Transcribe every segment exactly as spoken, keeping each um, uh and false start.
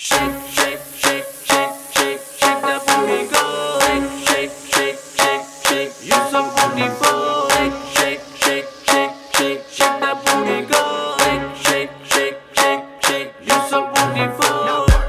Shake, shake, shake, shake, shake, shake that booty go. Shake, shake, shake, shake, shake, you're so beautiful. Shake, shake, shake, shake, shake that booty go. Shake, shake, shake, shake, you're so beautiful.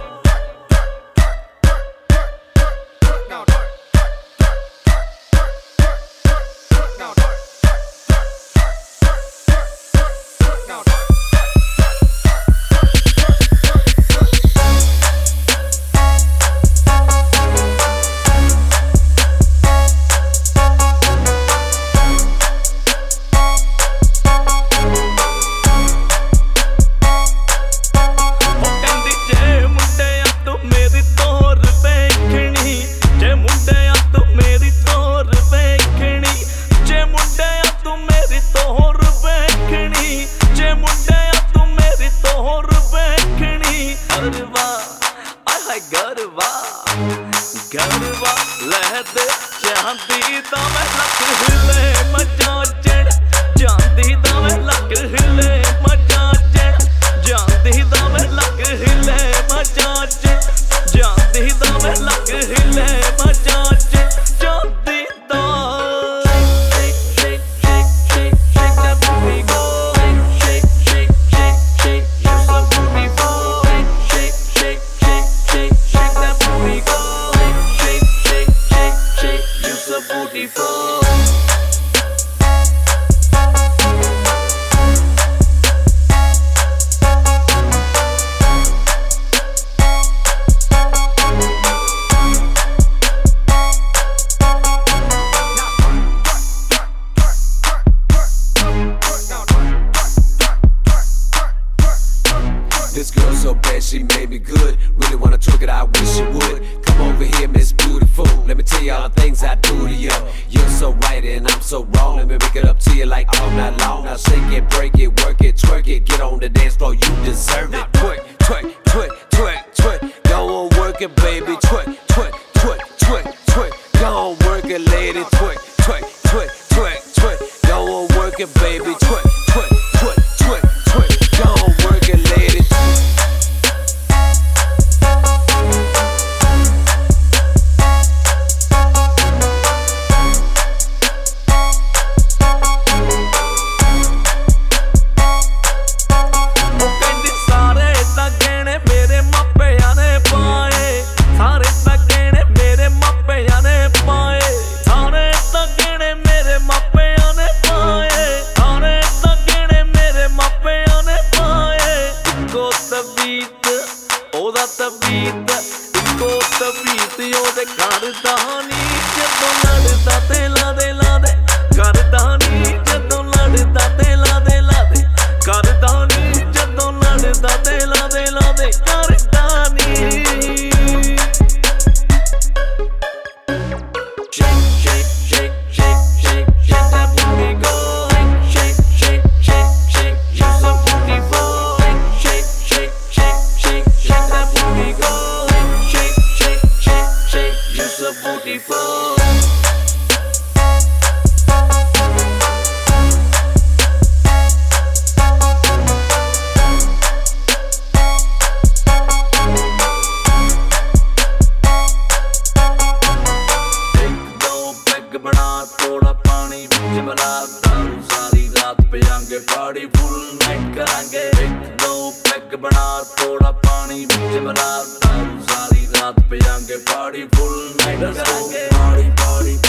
Garba लहदे चांदी दा मैं luck हिले मजा चढ़ चांदी दा मैं luck हिले मजा चढ़ चांदी दा मैं लक हिले मजा चढ़ चांदी दा मैं लक हिले मजा चढ़ चांदी दा This girl so bad, she made me good. Really wanna twerk it, I wish you would. Come over here, Miss Beautiful. Let me tell you all the things I do to you. You're so right and I'm so wrong. Let me make it up to you like all night long. Now shake it, break it, work it, twerk it. Get on the dance floor, you deserve it. Twerk, twerk, twerk, twerk, twerk. Go on, work it, baby. Twerk, twerk, twerk, twerk, twerk. Go on, work it, lady. Twerk, twerk, twerk, twerk, twerk. Go on, work it, baby. Twerk, twerk, twerk, twerk, twerk. Go on, work it, lady. ਉਹਦਾ ਤਬੀਤ ਇੱਕੋ ਤਬੀਤ ਉਹਦੇ ਕਰਦਾ ਨਹੀਂ ਜਦੋਂ ਲੜਦਾ ਤੇ ਲਾਦੇ ਲਾਦੇ ਕਰਦਾ ਨਹੀਂ ਜਦੋਂ ਲੜਦਾ ਤੇ ਲਾਦੇ ਲਾਦੇ ਕਰਦਾ ਨਹੀਂ ਜਦੋਂ ਲੜਦਾ ਤੇ ਲਾਦੇ ਲਾਦੇ ਕਰਦਾ ਨਹੀਂ Shake, shake, shake, shake, shake, shake that booty go. Shake, shake, shake, shake, you're so beautiful. Shake, shake, shake, shake, shake that booty go. Shake, shake, shake, shake, you're so beautiful. बना थोड़ा पानी बिच मिला दारू सारी रात पियांगे party full night करांगे एक दो पैग बना थोड़ा पानी बिच मिला दारू सारी रात पियांगे पार्टी फुल नाइट करांगे पार्टी पार्टी